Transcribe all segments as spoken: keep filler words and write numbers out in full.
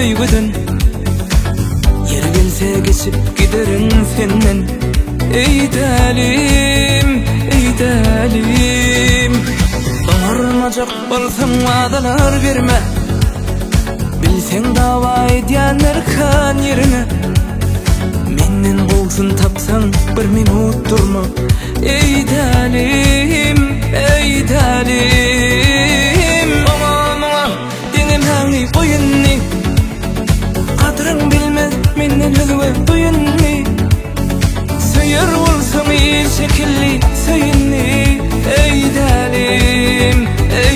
süýgüden. Yer gelse geçip giderin senden. Ey dalim, ey dalim. Bağırmacak bolsam wadalar berme. Bilseň dawa edýänler kan ýerine. Menden bolsun tapsaň bir minut durma. Ey dalim, ey dalim. Aman diňim haňy boýunny. Kadryň bilmez menden özüňe duýunny. Söýer bolsaň il şekilli söýünni. Ey dalim, ey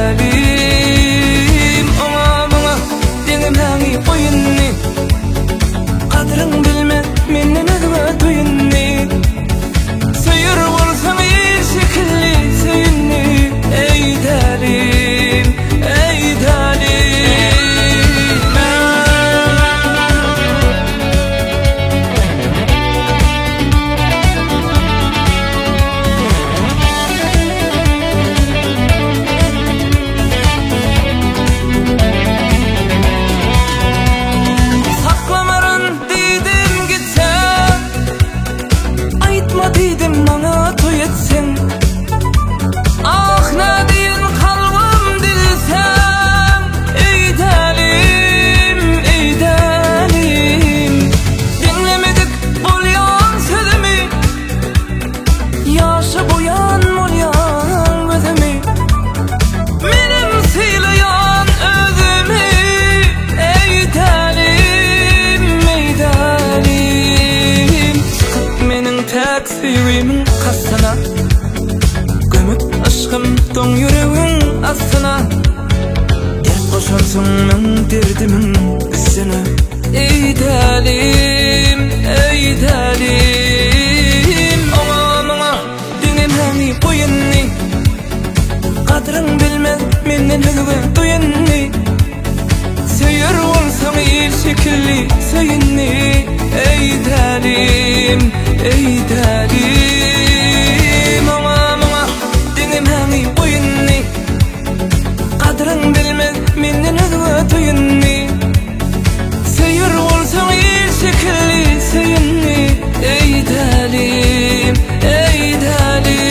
dalim. Aman diňim haňy boýunny. Kadryň bilmez menden özüňe duýunny. Söýer bolsaň il şekilli söýünni. Ey dalim, ey dalim. Süýgümiň kasyna gömüp aşkym toň ýüregiň asyna. Dert boşansyň men derdimiň üstüne. Ey dalim, ey dalim. Aman diňim haňy boýunny. Kadryň bilmez menden özüňe duýunny. Söýer bolsaň il şekilli söýünni. Ey dalim, ey dalim. Aman diňim haňy boýunny. Kadryň bilmez menden özüňe duýunny. Söýer bolsaň il şekilli söýünni. Ey dalim, ey dalim.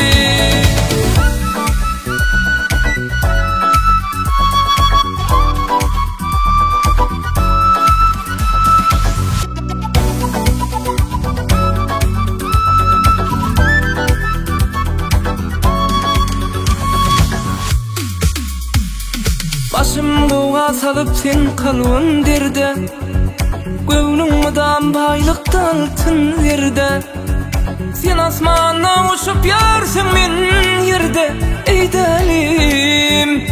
Başım buğa salıp sen kalwyn derde. Göwniň mydam baýlykda altyn yerde. Sen asmana uçup ýarsyň men ýerde. Ey dalim,